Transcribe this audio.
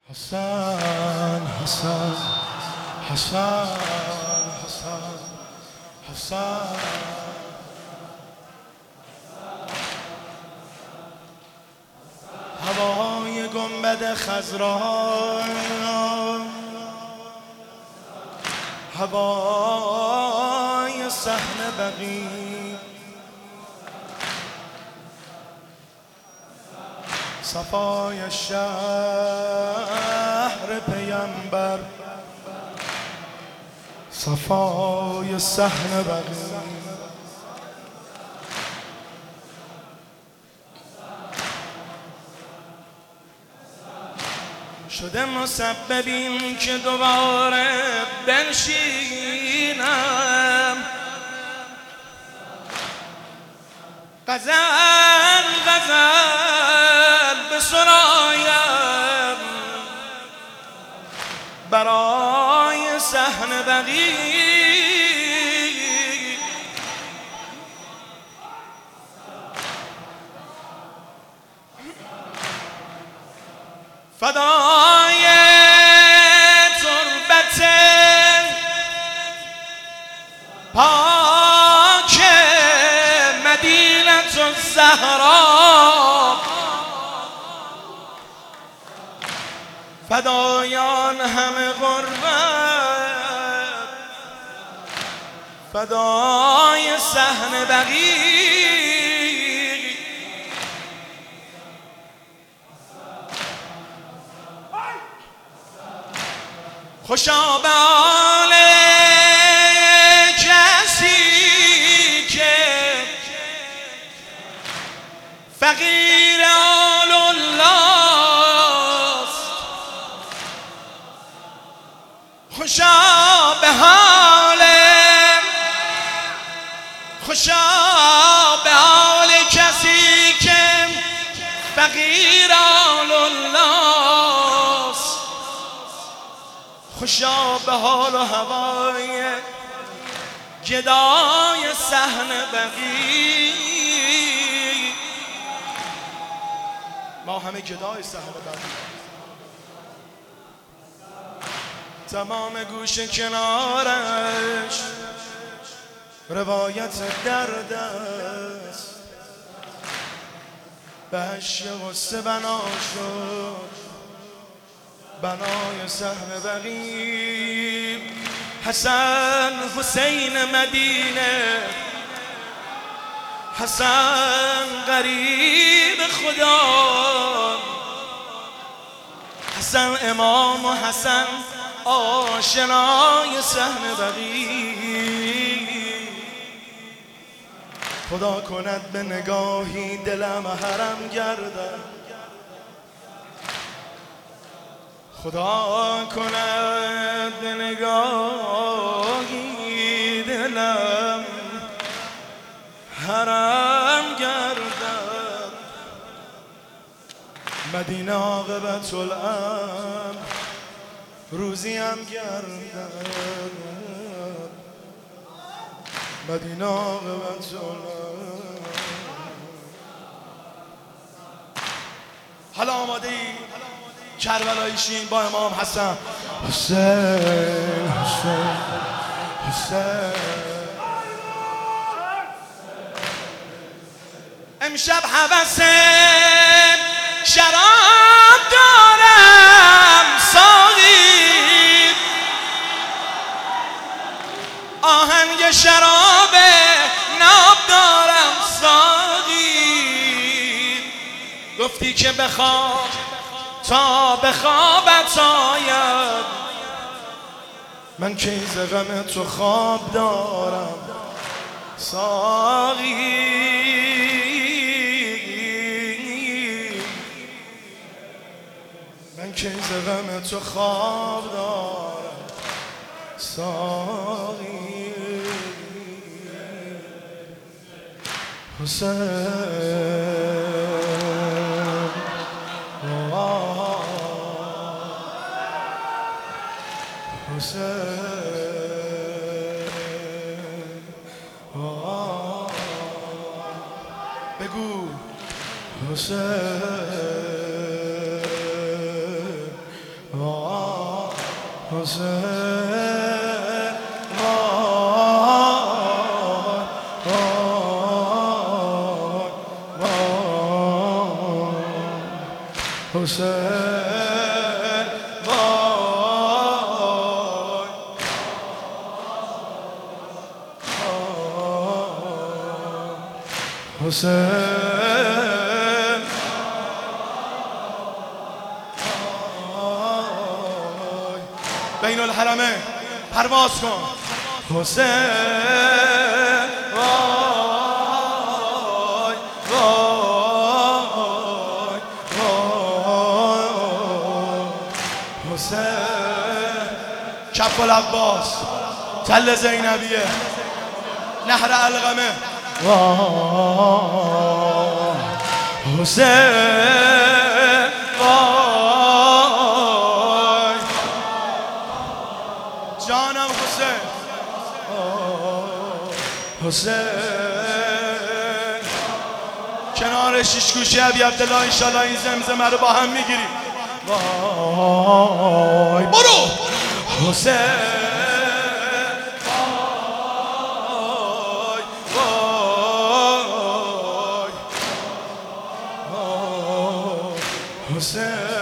حسن حسن حسن حسن حسن هوای گنبد خضرا، هوای صحن بقیع، صفای شهر پیمبر، صفای صحن بقیع. شده مسببین که دوباره بنشینم، غزل غزل بسرایم برای صحن بقیع. فدای تربت پاک مدینة الزهرا، فدایان همه غربت، فدای صحن بقیع. خوشا به حال کسی که فقیر آل الله است، خوشا به حال، خوشا به حال کسی که فقیر آل الله است، خوشا به حال و هوای گدای صحن بقیع. ما همه گدای صحن بقیع، تمام گوش کنارش روایت درد است، به اشک غصه بنا شد بنای صحن بقیع. حسن حسین مدینه، حسن غریب خدا، حسن امام و حسن آشنای صحن بقیع. خدا کند به نگاهی دلم حرم گردد، خدا کند به نگاهی دلم حرم گردد. مدینه عاقبت الامر روزی هم گردد، مدینه عاقبت الامر. حالا آماده ای کربلایی شین با امام حسن. حسین حسین حسین. امشب هوس شراب دارم ساقی، آهنگ شراب ناب دارم ساقی. گفتی که بخواب تا به خوابت آید، من کی ز غم تو خواب دارم ساقی. من کی ز غم تو خواب دارم ساقی. حسین بگو حسین حسین حسین حسین بین الحرمین پرواز کن حسین وای وای وای حسین کف العباس تل زینبیه نهر علقمه وای حسین وای جانم حسین حسین کنار شیش گوشه ابی عبدالله انشالله این زمزمه رو با هم میگیریم وای برو حسین وای وای حسین